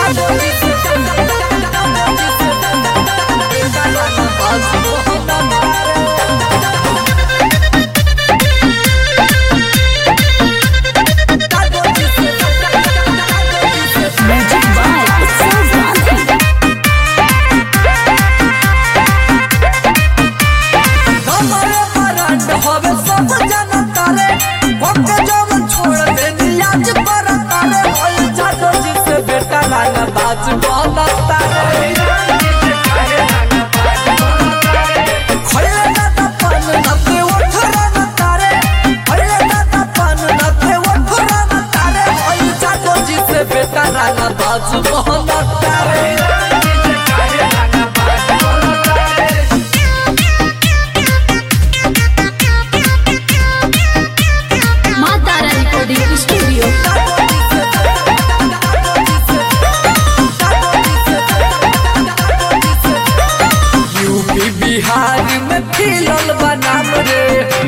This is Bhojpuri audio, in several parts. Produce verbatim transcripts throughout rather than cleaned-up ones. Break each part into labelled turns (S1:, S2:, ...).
S1: बिहार में खिलल बनाम रे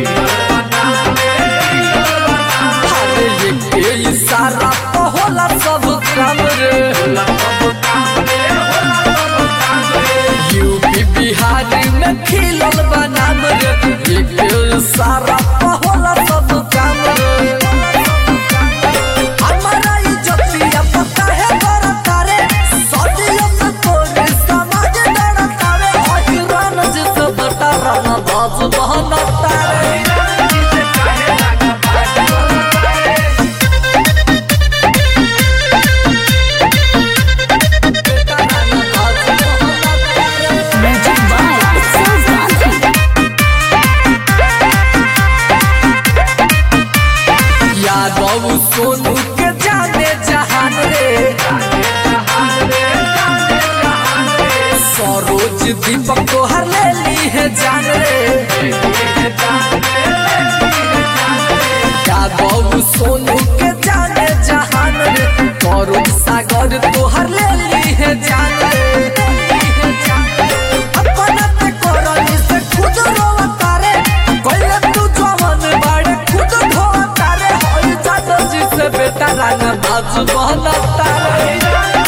S1: ये इशारा तो होला सब काम रे। यूपी बिहार में खिलल बनाम रे ये इशारा तो होला सब काम रे। हमारा इज्जतिया पता है बरता रे सदियों से तोरे समाज डरता रे हिरान जिसे बता रहा बाज बहनता रे। यादव सोनू के जाने जहान रे सरोज दीपक को हर ले ली है जान रे। यादव सोनू के जाने जहान रे सरोज सागर तो हर ले ली है जान रे। अपना ते कोरनी से खुद रोता रे कोई तू जवान बाड़े खुद ढोता रे जिसे बेटा रंग बाज बहनता रे।